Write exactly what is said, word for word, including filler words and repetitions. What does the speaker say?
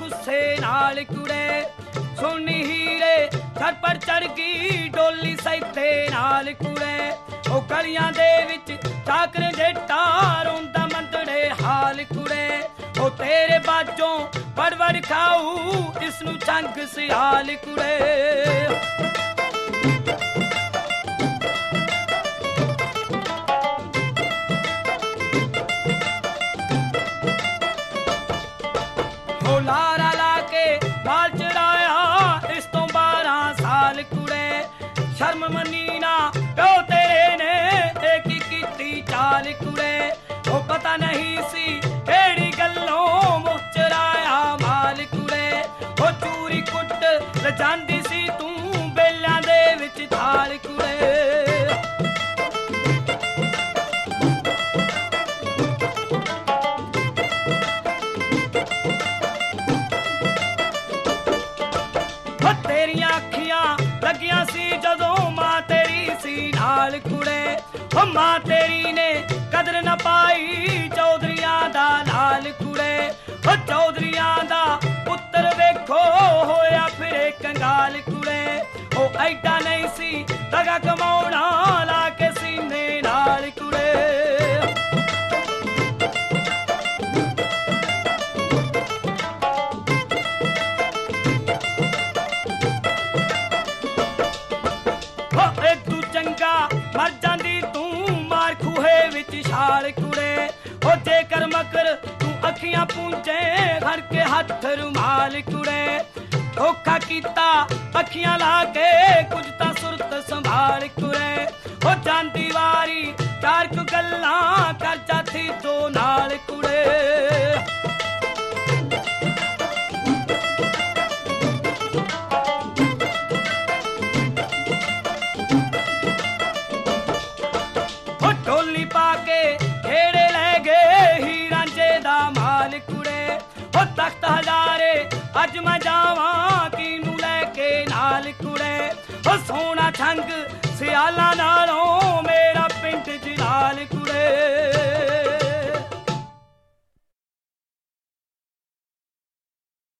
गुस्से नाल कुड़े सुनी हीरे झटपट चढ़ गई डोली सैते नाल कुड़े ओ गलियां दे विच चाकर जेटा रोंदा मंदड़े हाल कुड़े ओ तेरे बाजों वड़ वड़ खाऊ इसनू चंग सियाल कुड़े लारा लाके बाल चढ़ाया इस तो बारह साल कुड़े शर्म मनी ना प्यो तेरे ने एक ही कीती चाल कुड़े ओ पता नहीं सी केड़ी गल्लों मुख चराया माल कुड़े ओ चूरी कुट रजांदी सी तू बेलियां दे विच थाल कुड़े तेरियां अखियां लगियां सी जदों मां तेरी सी नाल कुड़े ओ मां तेरी ने कदर न पाई चौधरियां दा नाल कुड़े ओ चौधरियां दा पुत्तर वेखो होया फिरे कंगाल कुड़े ओ ऐडा नहीं सी दगा कमाउणा ला के सीने नाल कुड़े मर जांदी तू मार खूहे विच छाल कुड़े ओ जेकर मकर तू अखियां पूंजे घर के हथ रुमाल कुड़े धोखा कीता अखियां ला के कुछ तां सुरत संभाल कुड़े ओ जांदी वारी चार कु गल्लां कर जाती तो नाल कुड़े ढोली पाके खेड़े ले गए ही रांझे दा माल कुड़े ओ तख्त हजारे अज मैं जावां कीनू लेके नाल कुड़े ओ सोना छंग सियाला नालों